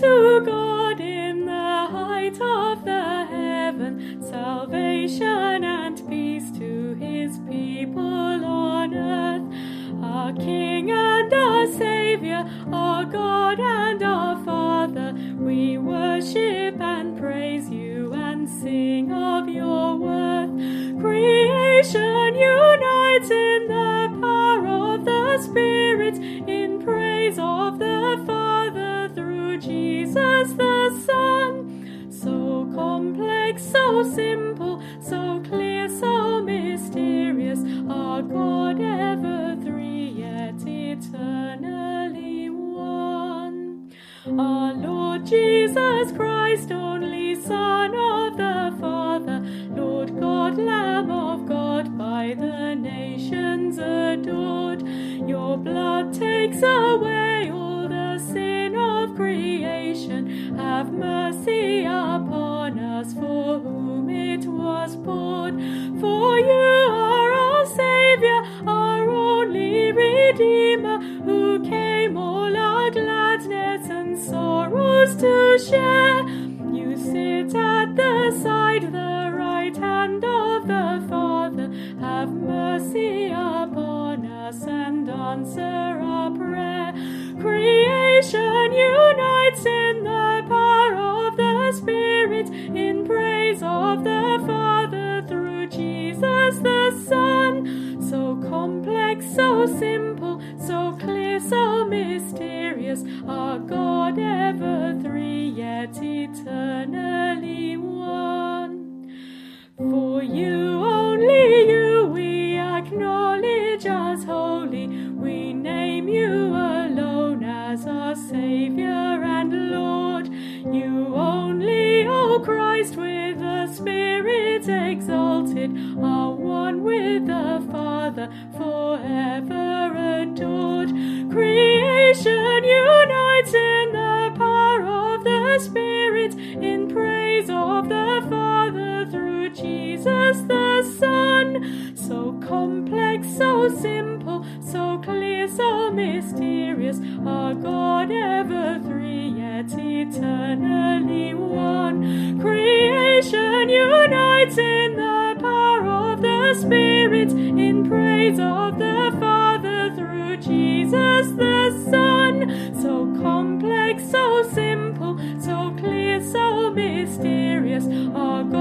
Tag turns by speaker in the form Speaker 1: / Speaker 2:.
Speaker 1: to God in the height of the heaven, salvation and peace to his people on earth. Our King and our Saviour, our God and our Father, we worship and praise you and sing of your worth. Creation unites in the power of the Spirit, in praise of the Father through Jesus the Son. So complex, so simple, so clear, so mysterious, our God ever three, yet eternally one. Our Lord Jesus Christ, only Son of the Father, Lord God, Lamb of God, by the nations adored. Your blood takes away all the sin of creation. Have mercy upon us, for whom it was poured. For you are our Saviour, our only Redeemer, who came all our gladness and sorrows to share. You sit at the side, the right hand of the Father. Have mercy upon us and answer our prayer. Creation unites in the power of the Spirit, in praise of the Father through Jesus the Son. So complex, so simple, so clear, so mysterious, our God ever three, yet eternally one. For you, only you, we acknowledge as holy. We name you alone as our Saviour and Lord. You only, O Christ, with the Spirit exalted, are one with the Father, forever adored. Creation unites in the power of the Spirit, in praise of the Father through Jesus the Son. So complex, so simple, so clear, so mysterious, our God ever three, yet eternally one. Creation unites in the power of the Spirit, in praise of the Father through Jesus the Son. So complex, so simple, so clear, so mysterious, our God